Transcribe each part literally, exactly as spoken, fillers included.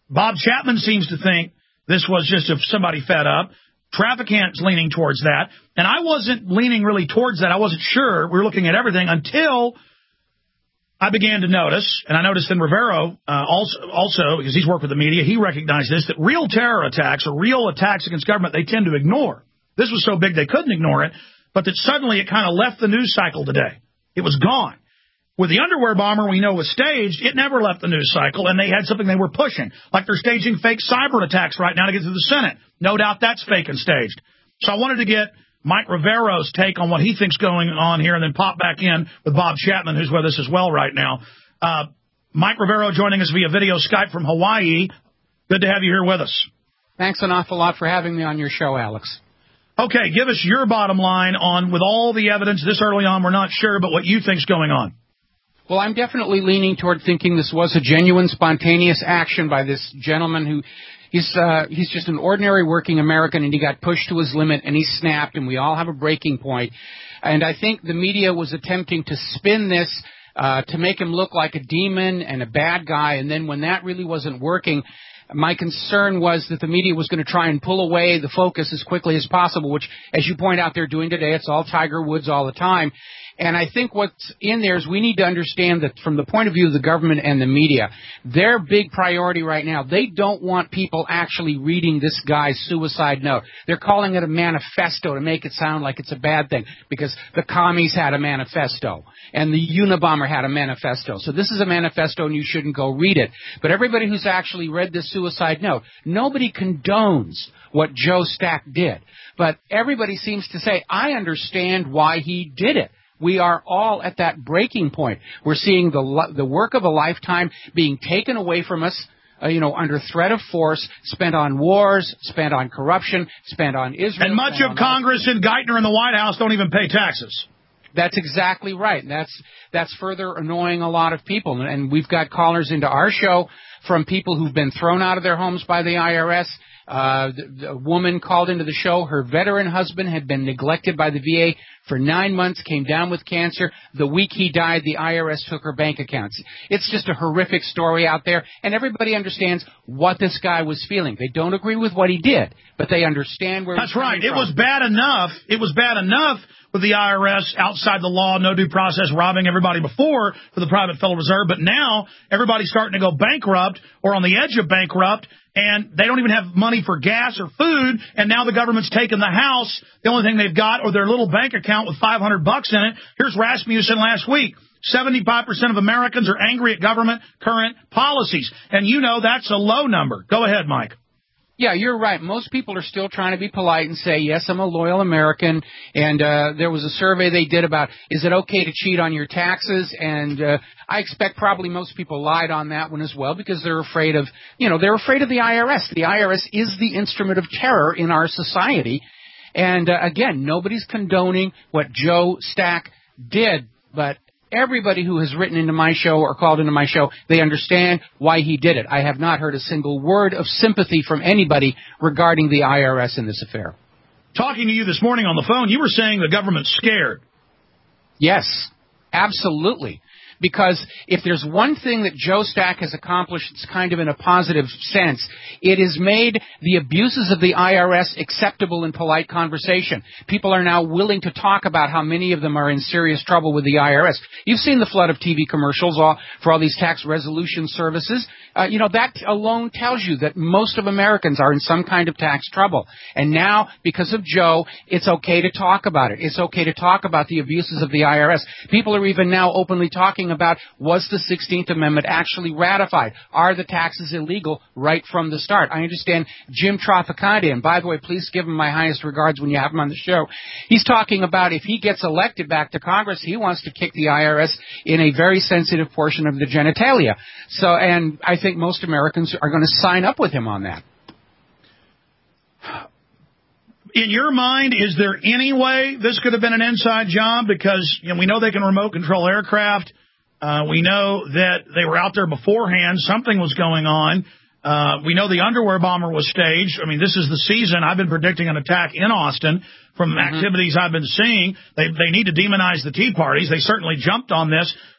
Bob Chapman seems to think this was just if somebody fed up. Traficant's leaning towards that. And I wasn't leaning really towards that. I wasn't sure. We were looking at everything until I began to notice, and I noticed in Rivero uh, also, also, because he's worked with the media, he recognized this, that real terror attacks or real attacks against government, they tend to ignore. This was so big they couldn't ignore it, but that suddenly it kind of left the news cycle today. It was gone. With the underwear bomber we know was staged, it never left the news cycle, and they had something they were pushing. Like they're staging fake cyber attacks right now to get to the Senate. No doubt that's fake and staged. So I wanted to get Mike Rivero's take on what he thinks going on here and then pop back in with Bob Chapman, who's with us as well right now. Uh, Mike Rivero joining us via video Skype from Hawaii. Good to have you here with us. Thanks an awful lot for having me on your show, Alex. Okay, give us your bottom line on, with all the evidence this early on, we're not sure, but what you think's going on. Well, I'm definitely leaning toward thinking this was a genuine, spontaneous action by this gentleman who he's uh, he's just an ordinary working American, and he got pushed to his limit, and he snapped, and we all have a breaking point. And I think the media was attempting to spin this uh, to make him look like a demon and a bad guy, and then when that really wasn't working, my concern was that the media was going to try and pull away the focus as quickly as possible, which, as you point out, they're doing today. It's all Tiger Woods all the time. And I think what's in there is we need to understand that from the point of view of the government and the media, their big priority right now, they don't want people actually reading this guy's suicide note. They're calling it a manifesto to make it sound like it's a bad thing because the commies had a manifesto and the Unabomber had a manifesto. So this is a manifesto and you shouldn't go read it. But everybody who's actually read this suicide note, nobody condones what Joe Stack did. But everybody seems to say, I understand why he did it. We are all at that breaking point. We're seeing the the work of a lifetime being taken away from us, uh, you know, under threat of force, spent on wars, spent on corruption, spent on Israel. And much of Congress and Geithner in the White House don't even pay taxes. That's exactly right. That's that's further annoying a lot of people. And we've got callers into our show from people who've been thrown out of their homes by the I R S. Uh, the, the woman called into the show. Her veteran husband had been neglected by the V A for nine months, came down with cancer. The week he died, the I R S took her bank accounts. It's just a horrific story out there, and everybody understands what this guy was feeling. They don't agree with what he did, but they understand where That's he's right. coming It from. was bad enough. It was bad enough with the I R S outside the law, no due process, robbing everybody before for the private Federal Reserve. But now everybody's starting to go bankrupt or on the edge of bankrupt, and they don't even have money for gas or food, and now the government's taken the house. The only thing they've got or their little bank account with five hundred bucks in it. Here's Rasmussen last week. seventy-five percent of Americans are angry at government current policies. And you know that's a low number. Go ahead, Mike. Yeah, you're right. Most people are still trying to be polite and say, yes, I'm a loyal American. And uh, there was a survey they did about, is it okay to cheat on your taxes? And uh, I expect probably most people lied on that one as well because they're afraid of, you know, they're afraid of the I R S. The I R S is the instrument of terror in our society. And, uh, again, nobody's condoning what Joe Stack did, but everybody who has written into my show or called into my show, they understand why he did it. I have not heard a single word of sympathy from anybody regarding the I R S in this affair. Talking to you this morning on the phone, you were saying the government's scared. Yes, absolutely. Because if there's one thing that Joe Stack has accomplished, it's kind of in a positive sense, it has made the abuses of the I R S acceptable in polite conversation. People are now willing to talk about how many of them are in serious trouble with the I R S. You've seen the flood of T V commercials all, for all these tax resolution services. Uh, you know, that alone tells you that most of Americans are in some kind of tax trouble. And now, because of Joe, it's okay to talk about it. It's okay to talk about the abuses of the I R S. People are even now openly talking about, was the sixteenth Amendment actually ratified? Are the taxes illegal right from the start? I understand Jim Traficante, and by the way, please give him my highest regards when you have him on the show. He's talking about if he gets elected back to Congress, he wants to kick the I R S in a very sensitive portion of the genitalia. So, and I think most Americans are going to sign up with him on that. In your mind, is there any way this could have been an inside job? Because you know, we know they can remote control aircraft. Uh, we know that they were out there beforehand. Something was going on. Uh, we know the underwear bomber was staged. I mean, this is the season. I've been predicting an attack in Austin from mm-hmm. activities I've been seeing. They, they need to demonize the Tea Parties. They certainly jumped on this.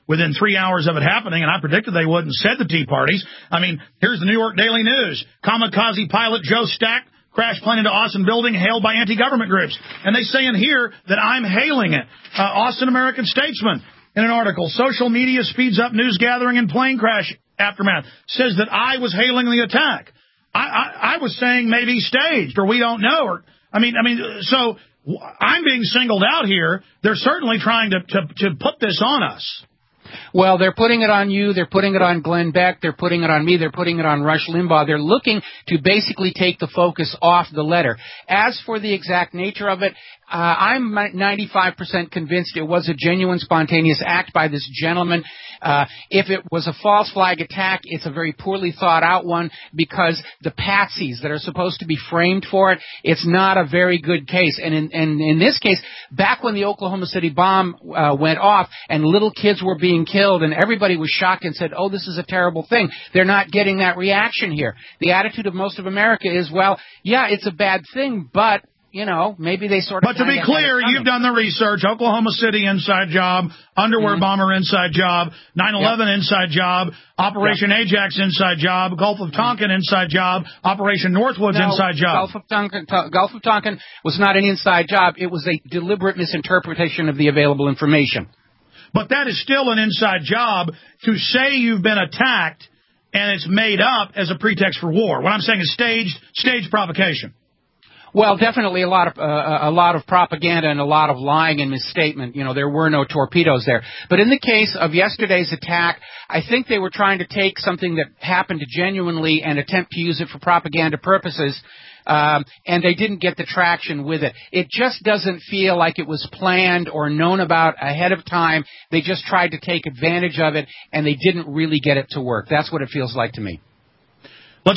within three hours of it happening, and I predicted they would and said the Tea Parties. I mean, here's the New York Daily News. Kamikaze pilot Joe Stack crash plane into Austin building hailed by anti-government groups. And they say in here that I'm hailing it. Uh, Austin American Statesman, in an article, social media speeds up news gathering in plane crash aftermath, says that I was hailing the attack. I, I, I was saying maybe staged, or we don't know. Or I mean, I mean, so I'm being singled out here. They're certainly trying to, to, to put this on us. Well, they're putting it on you. They're putting it on Glenn Beck. They're putting it on me. They're putting it on Rush Limbaugh. They're looking to basically take the focus off the letter. As for the exact nature of it, uh, I'm ninety-five percent convinced it was a genuine, spontaneous act by this gentleman. Uh, if it was a false flag attack, it's a very poorly thought out one because the patsies that are supposed to be framed for it, it's not a very good case. And in, and in this case, back when the Oklahoma City bomb uh, went off and little kids were being killed and everybody was shocked and said, oh, this is a terrible thing, they're not getting that reaction here. The attitude of most of America is, well, yeah, it's a bad thing, but you know, maybe they sort of... But to be clear, you've done the research. Oklahoma City inside job, underwear mm-hmm. bomber inside job, nine eleven yep. inside job, Operation yep. Ajax inside job, Gulf of Tonkin inside job, Operation Northwoods no, inside job. Gulf of Tonkin, to, Gulf of Tonkin was not an inside job. It was a deliberate misinterpretation of the available information. But that is still an inside job to say you've been attacked and it's made up as a pretext for war. What I'm saying is staged, staged provocation. Well, definitely a lot of uh, a lot of propaganda and a lot of lying and misstatement. You know, there were no torpedoes there. But in the case of yesterday's attack, I think they were trying to take something that happened genuinely and attempt to use it for propaganda purposes, um, and they didn't get the traction with it. It just doesn't feel like it was planned or known about ahead of time. They just tried to take advantage of it, and they didn't really get it to work. That's what it feels like to me.